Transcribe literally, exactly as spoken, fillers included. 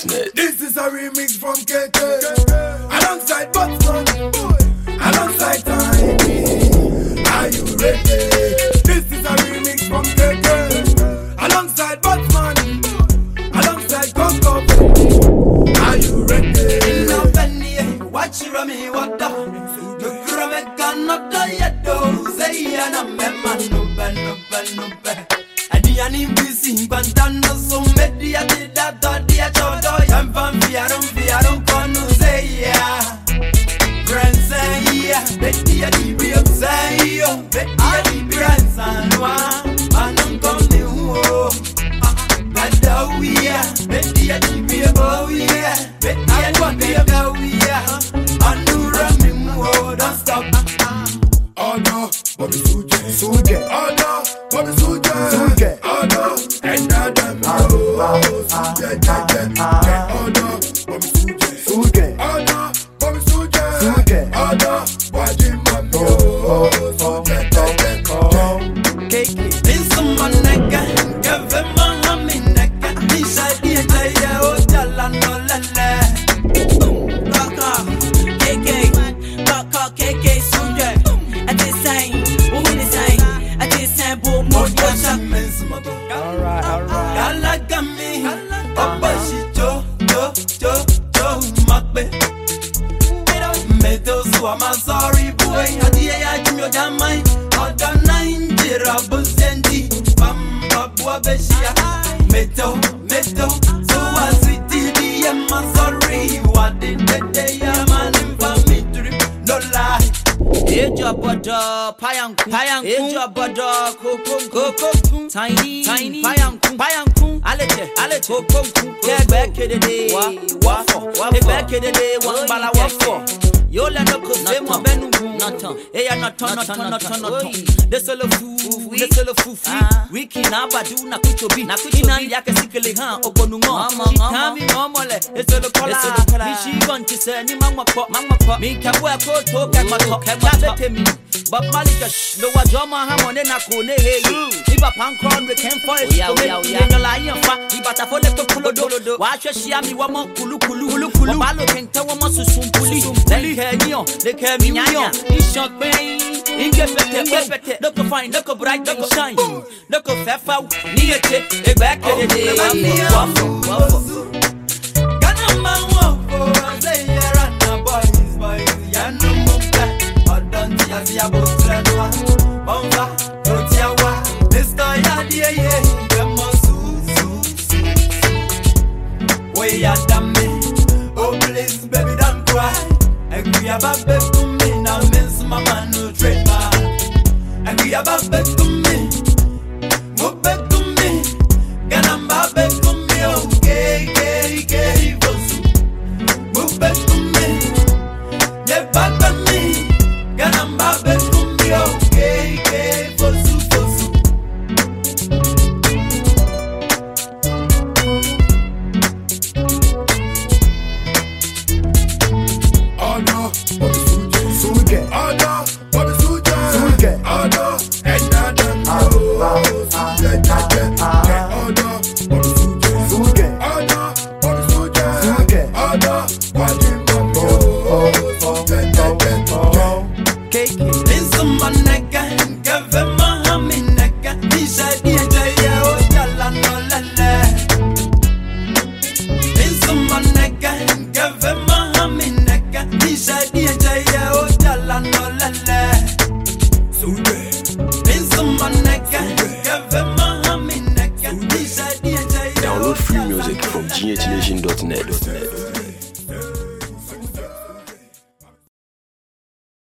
net. This is a remix from K K alongside Butsman, alongside Tiny. Are you ready? This is a remix from K K alongside Butsman, alongside Coco. Are you ready? Now Benny, watch you me what the the grave cannot die yet. Say I'm a man, no ben, no ben, no ben. Ani busy bantano so media did that dia chodo yam van viaron viaron konu say ya friends say ya media di bi say yo media di friends anwa anon komi wo bada we ya media di bi oh yeah media di bi we ya anura mi wo don't stop. Oh no, Bobby Suje, Suje. Oh no, Bobby Suje, Suje. Oh no, and Adam, oh Suje, Suje. Oh no, Bobby Suje, Suje. Oh no, Bobby Suje, Suje. Oh no, Wajim Mami, oh Suje, Suje. K K, this man nigga, give him a hammy nigga. He said he say yeah, oh jala no lele. Kaka, K K, Kaka, K K, Suje. Alright, alright. Galagami, Opashito, Jo, Jo, Jo, Makbe. Meadows, I'm sorry, boy. I did I do your damn mind. Other nine, Jirabusendi, Bamba, Boabeshia, Meadow, Meadow. So I see T V, I'm sorry. What did they, man, for me to no lie. Ejo bodo payanku payanku ejo bodo kokon kokon tiny tiny payanku payanku aleje aleje kokon kegbe kedede wa wa fo kegbe kedede wa bala wa fo yo le no ko se mo benu noton e ya noton noton noton noton de solo fu de solo fu wiki na badu na kuchobi na kuchobi ya ke sikele han ogonu mo tami mo mole e solo kola mi shi gon ti se ni mama ko mama ko mi kabu e ko to ke ma to ke ma to but malika no wa joma ha mo ne na ko ne he iba pan crown we can for it so me no la yin fa ibata fo le to kulodo wa hwe hia mi wa mo kulu kulu kulu ba lo kente wo mo susum puli le kenyo le kemiyo ishok pe inge pete pete no ko fine no ko bright no ko shine no ko fefa ni ete e gba kedede wa wa kana ma wo for say era na boys boys ya no mo ka odon ti asi abotre no bomba to ti awa this guy ya die ye dem mo su su we ya dame oh please baby don't cry and we about back to me now miss my man no trademark and we about back to me move back to me gonna back to me okay okay okay move back to me yeah back to me gonna back to me okay okay for su for su Oh no, Bobby Suje, Suje. Oh no, Bobby Suje, Suje. Oh no, and Adam, oh Suje, Suje. Oh no, Bobby Suje, Suje. Oh no, Bobby Suje, Suje. Oh no, Wajim Mami, oh Suje, Suje. K K, this man nigga, give him a hammy nigga. He said he say yeah, oh jala no lele. This man nigga, give him a hammy nigga. He said he say yeah, oh jala no lele. Suje. This man nigga, give him a hammy nigga. He said he say yeah. Download free music from g h nation dot net.